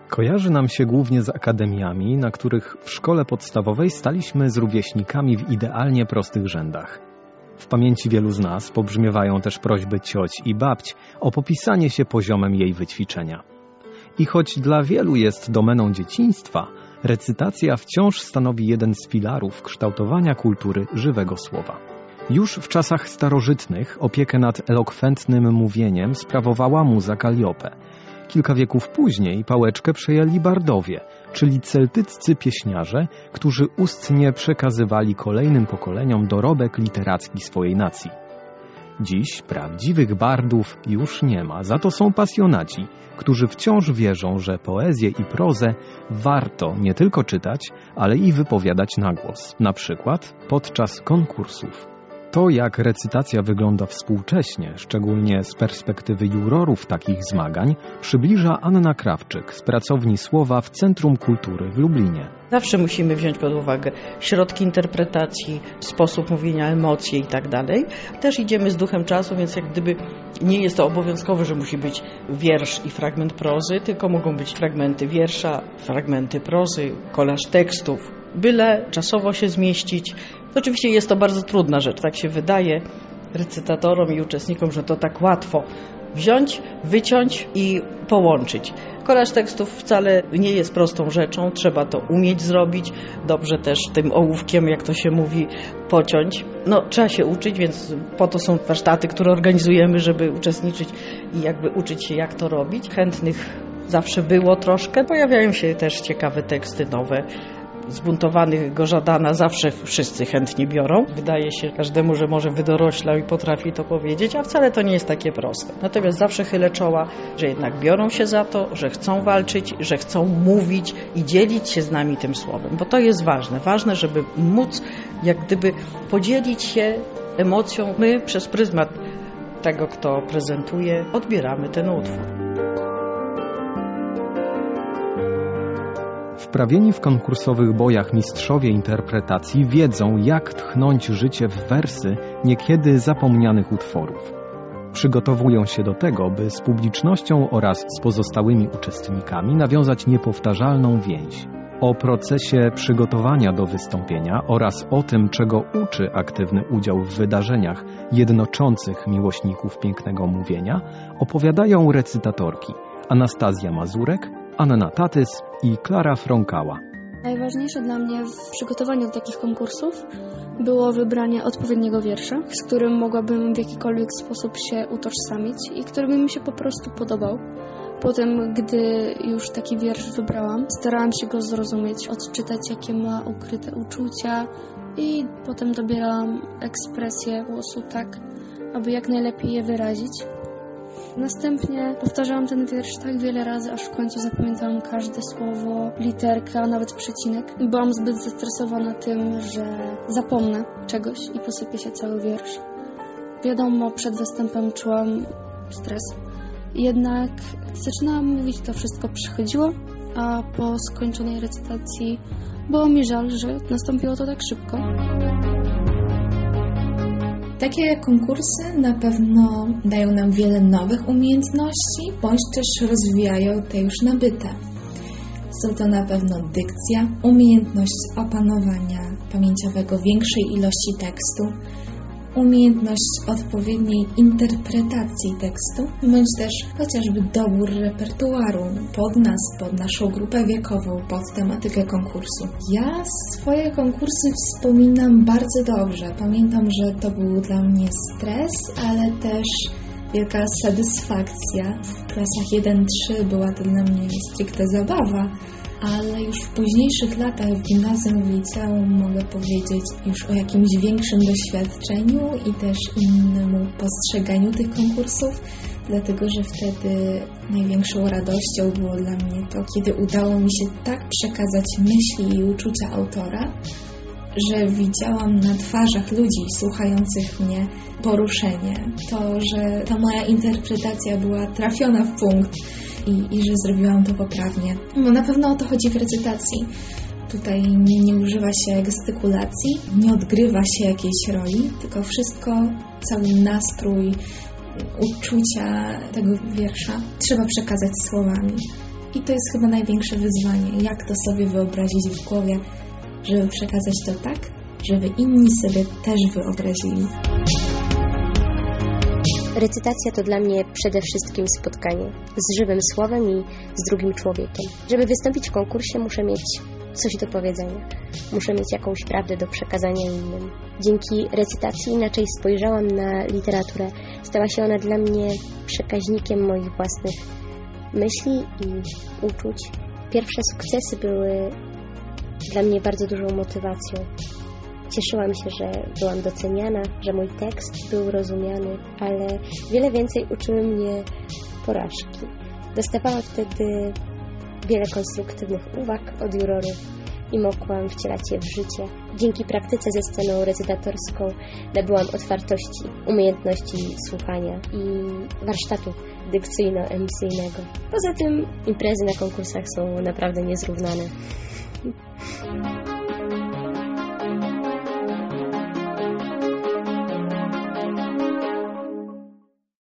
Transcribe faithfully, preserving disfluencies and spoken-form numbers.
Kojarzy nam się głównie z akademiami, na których w szkole podstawowej staliśmy z rówieśnikami w idealnie prostych rzędach. W pamięci wielu z nas pobrzmiewają też prośby cioć i babć o popisanie się poziomem jej wyćwiczenia. I choć dla wielu jest domeną dzieciństwa, recytacja wciąż stanowi jeden z filarów kształtowania kultury żywego słowa. Już w czasach starożytnych opiekę nad elokwentnym mówieniem sprawowała muza Kaliope. Kilka wieków później pałeczkę przejęli bardowie, czyli celtyccy pieśniarze, którzy ustnie przekazywali kolejnym pokoleniom dorobek literacki swojej nacji. Dziś prawdziwych bardów już nie ma, za to są pasjonaci, którzy wciąż wierzą, że poezję i prozę warto nie tylko czytać, ale i wypowiadać na głos, na przykład podczas konkursów. To, jak recytacja wygląda współcześnie, szczególnie z perspektywy jurorów takich zmagań, przybliża Anna Krawczyk z Pracowni Słowa w Centrum Kultury w Lublinie. Zawsze musimy wziąć pod uwagę środki interpretacji, sposób mówienia, emocje i tak dalej. Też idziemy z duchem czasu, więc jak gdyby nie jest to obowiązkowe, że musi być wiersz i fragment prozy, tylko mogą być fragmenty wiersza, fragmenty prozy, kolaż tekstów. Byle czasowo się zmieścić. Oczywiście jest to bardzo trudna rzecz, tak się wydaje recytatorom i uczestnikom, że to tak łatwo wziąć, wyciąć i połączyć. Kolaż tekstów wcale nie jest prostą rzeczą, trzeba to umieć zrobić, dobrze też tym ołówkiem, jak to się mówi, pociąć. No, trzeba się uczyć, więc po to są warsztaty, które organizujemy, żeby uczestniczyć i jakby uczyć się, jak to robić. Chętnych zawsze było troszkę, pojawiają się też ciekawe teksty nowe. Zbuntowanych Gorzadana zawsze wszyscy chętnie biorą. Wydaje się każdemu, że może wydoroślał i potrafi to powiedzieć, a wcale to nie jest takie proste. Natomiast zawsze chylę czoła, że jednak biorą się za to, że chcą walczyć, że chcą mówić i dzielić się z nami tym słowem, bo to jest ważne. Ważne, żeby móc jak gdyby podzielić się emocją. My przez pryzmat tego, kto prezentuje, odbieramy ten utwór. Wprawieni w konkursowych bojach mistrzowie interpretacji wiedzą, jak tchnąć życie w wersy niekiedy zapomnianych utworów. Przygotowują się do tego, by z publicznością oraz z pozostałymi uczestnikami nawiązać niepowtarzalną więź. O procesie przygotowania do wystąpienia oraz o tym, czego uczy aktywny udział w wydarzeniach jednoczących miłośników pięknego mówienia, opowiadają recytatorki Anastazja Mazurek, Anna Tatys i Klara Frąkała. Najważniejsze dla mnie w przygotowaniu do takich konkursów było wybranie odpowiedniego wiersza, z którym mogłabym w jakikolwiek sposób się utożsamić i który by mi się po prostu podobał. Potem, gdy już taki wiersz wybrałam, starałam się go zrozumieć, odczytać, jakie ma ukryte uczucia i potem dobierałam ekspresję głosu tak, aby jak najlepiej je wyrazić. Następnie powtarzałam ten wiersz tak wiele razy, aż w końcu zapamiętałam każde słowo, literkę, a nawet przecinek. Byłam zbyt zestresowana tym, że zapomnę czegoś i posypie się cały wiersz. Wiadomo, przed występem czułam stres. Jednak zaczynałam mówić, to wszystko przychodziło, a po skończonej recytacji było mi żal, że nastąpiło to tak szybko. Takie konkursy na pewno dają nam wiele nowych umiejętności, bądź też rozwijają te już nabyte. Są to na pewno dykcja, umiejętność opanowania pamięciowego większej ilości tekstu, umiejętność odpowiedniej interpretacji tekstu, bądź też chociażby dobór repertuaru pod nas, pod naszą grupę wiekową, pod tematykę konkursu. Ja swoje konkursy wspominam bardzo dobrze. Pamiętam, że to był dla mnie stres, ale też wielka satysfakcja. W klasach jeden trzy była to dla mnie stricte zabawa, ale już w późniejszych latach w gimnazjum, w liceum mogę powiedzieć już o jakimś większym doświadczeniu i też innemu postrzeganiu tych konkursów, dlatego że wtedy największą radością było dla mnie to, kiedy udało mi się tak przekazać myśli i uczucia autora, że widziałam na twarzach ludzi słuchających mnie poruszenie. To, że ta moja interpretacja była trafiona w punkt i, i że zrobiłam to poprawnie. No na pewno o to chodzi w recytacji. Tutaj nie, nie używa się gestykulacji, nie odgrywa się jakiejś roli, tylko wszystko, cały nastrój, uczucia tego wiersza trzeba przekazać słowami. I to jest chyba największe wyzwanie, jak to sobie wyobrazić w głowie, żeby przekazać to tak, żeby inni sobie też wyobrazili. Recytacja to dla mnie przede wszystkim spotkanie z żywym słowem i z drugim człowiekiem. Żeby wystąpić w konkursie, muszę mieć coś do powiedzenia. Muszę mieć jakąś prawdę do przekazania innym. Dzięki recytacji inaczej spojrzałam na literaturę. Stała się ona dla mnie przekaźnikiem moich własnych myśli i uczuć. Pierwsze sukcesy były dla mnie bardzo dużą motywacją. Cieszyłam się, że byłam doceniana, że mój tekst był rozumiany, ale wiele więcej uczyły mnie porażki. Dostawałam wtedy wiele konstruktywnych uwag od jurorów i mogłam wcielać je w życie. Dzięki praktyce ze sceną recytatorską nabyłam otwartości, umiejętności słuchania i warsztatu dykcyjno-emisyjnego. Poza tym imprezy na konkursach są naprawdę niezrównane.